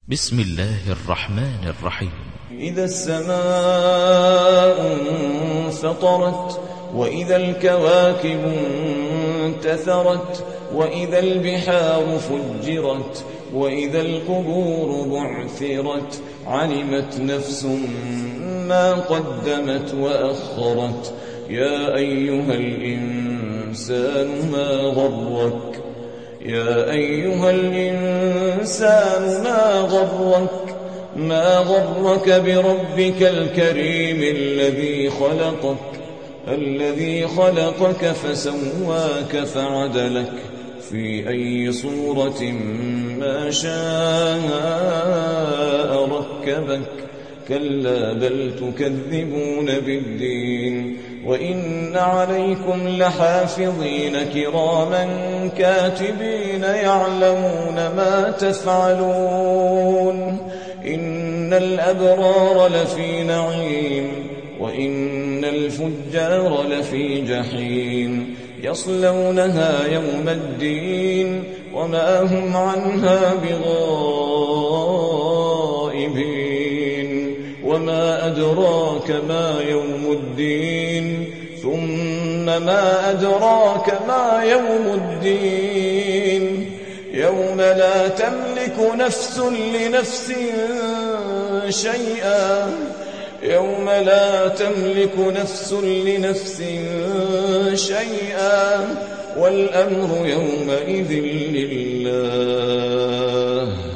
بسم الله الرحمن الرحيم. إذا السماء انفطرت وإذا الكواكب انتثرت وإذا البحار فجرت وإذا القبور بعثرت علمت نفس ما قدمت وأخرت يا أيها الإنسان ما غرك بربك الكريم الذي خلقك فسواك فعدلك في أي صورة ما شاء ركبك كلا بل تكذبون بالدين وإن عليكم لحافظين كراما كاتبين يعلمون ما تفعلون إن الأبرار لفي نعيم وإن الفجار لفي جحيم يصلونها يوم الدين وما هم عنها بغائبين وما أدراك ما يوم الدين ثم ما أدراك ما يوم الدين يوم لا تملك نفس لنفس شيئا والأمر يومئذ لله.